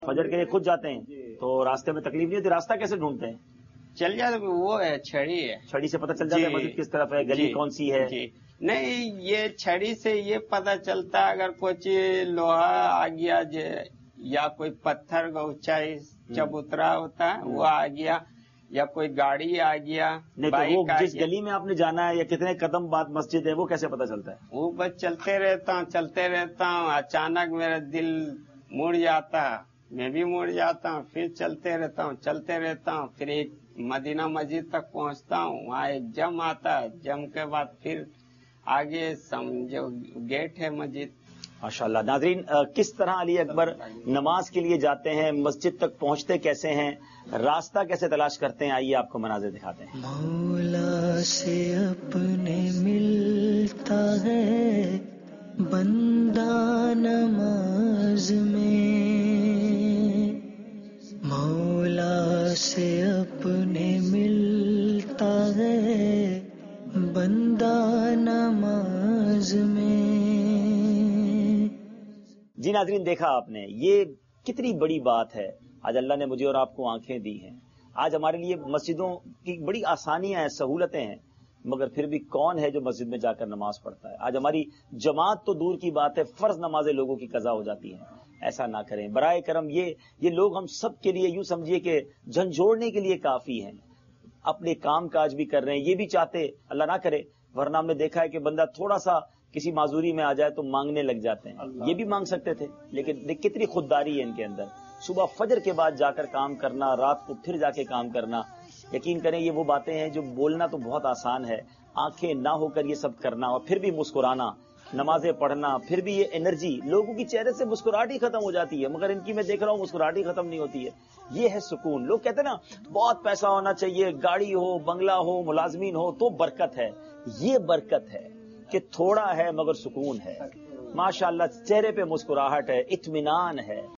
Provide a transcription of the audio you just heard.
فجر کے لیے خود جاتے ہیں تو راستے میں تکلیف نہیں ہوتی؟ راستہ کیسے ڈھونڈتے ہیں؟ چل جاتے، وہ ہے چھڑی ہے، چھڑی سے پتہ چل جاتا ہے مسجد کس طرف ہے، گلی کون سی ہے؟ جی نہیں، یہ چھڑی سے یہ پتہ چلتا ہے اگر کچھ لوہا آ گیا یا کوئی پتھر کا اونچائی چبوترا ہوتا ہے وہ آ گیا یا کوئی گاڑی آ گیا، نہیں تو وہ جس گلی میں آپ نے جانا ہے یا کتنے قدم بعد مسجد ہے وہ کیسے پتہ چلتا ہے؟ وہ بس چلتے رہتا ہوں، اچانک میرا دل مڑ جاتا ہے، میں بھی مڑ جاتا ہوں، پھر چلتے رہتا ہوں، پھر ایک مدینہ مسجد تک پہنچتا ہوں، وہاں ایک جم آتا ہے، جم کے بعد پھر آگے سمجھو گیٹ ہے مسجد۔ ماشاءاللہ۔ ناظرین، کس طرح علی اکبر نماز کے لیے جاتے ہیں، مسجد تک پہنچتے کیسے ہیں، راستہ کیسے تلاش کرتے ہیں، آئیے آپ کو مناظر دکھاتے ہیں۔ مولا سے اپنے ملتا ہے بندہ نماز میں، مولا سے اپنے ملتا ہے بندہ نماز میں۔ جی ناظرین، دیکھا آپ نے، یہ کتنی بڑی بات ہے۔ آج اللہ نے مجھے اور آپ کو آنکھیں دی ہیں، آج ہمارے لیے مسجدوں کی بڑی آسانیاں ہیں، سہولتیں ہیں، مگر پھر بھی کون ہے جو مسجد میں جا کر نماز پڑھتا ہے؟ آج ہماری جماعت تو دور کی بات ہے، فرض نمازیں لوگوں کی قضا ہو جاتی ہیں۔ ایسا نہ کریں برائے کرم، یہ لوگ ہم سب کے لیے یوں سمجھیے کہ جھنجھوڑنے کے لیے کافی ہیں، اپنے کام کاج بھی کر رہے ہیں، یہ بھی چاہتے اللہ نہ کرے، ورنہ ہم نے دیکھا ہے کہ بندہ تھوڑا سا کسی معذوری میں آ جائے تو مانگنے لگ جاتے ہیں، یہ بھی مانگ سکتے تھے، لیکن کتنی خودداری ہے ان کے اندر، صبح فجر کے بعد جا کر کام کرنا، رات کو پھر جا کے کام کرنا۔ یقین کریں یہ وہ باتیں ہیں جو بولنا تو بہت آسان ہے، آنکھیں نہ ہو کر یہ سب کرنا اور پھر بھی مسکرانا، نمازیں پڑھنا، پھر بھی یہ انرجی، لوگوں کی چہرے سے مسکراہٹ ہی ختم ہو جاتی ہے، مگر ان کی میں دیکھ رہا ہوں مسکراہٹ ہی ختم نہیں ہوتی ہے۔ یہ ہے سکون۔ لوگ کہتے ہیں نا بہت پیسہ ہونا چاہیے، گاڑی ہو، بنگلہ ہو، ملازمین ہو تو برکت ہے، یہ برکت ہے کہ تھوڑا ہے مگر سکون ہے۔ ماشاءاللہ چہرے پہ مسکراہٹ ہے، اطمینان ہے۔